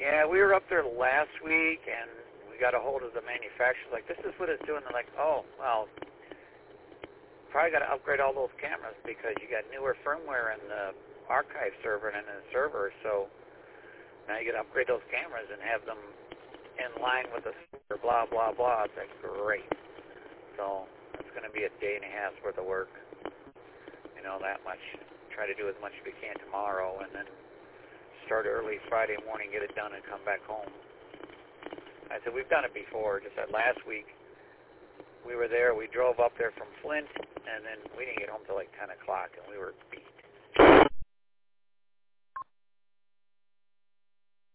Yeah, we were up there last week, and we got a hold of the manufacturer. Like, this is what it's doing. They're like, oh, well, probably got to upgrade all those cameras because you got newer firmware in the archive server and in the server. So now you got to upgrade those cameras and have them in line with the server, blah, blah, blah. It's like, great. So it's going to be a day and a half's worth of work. You know, that much. Try to do as much as we can tomorrow, and then start early Friday morning, get it done, and come back home. I said, we've done it before. Just that last week, we were there. We drove up there from Flint, and then we didn't get home till like 10 o'clock, and we were beat.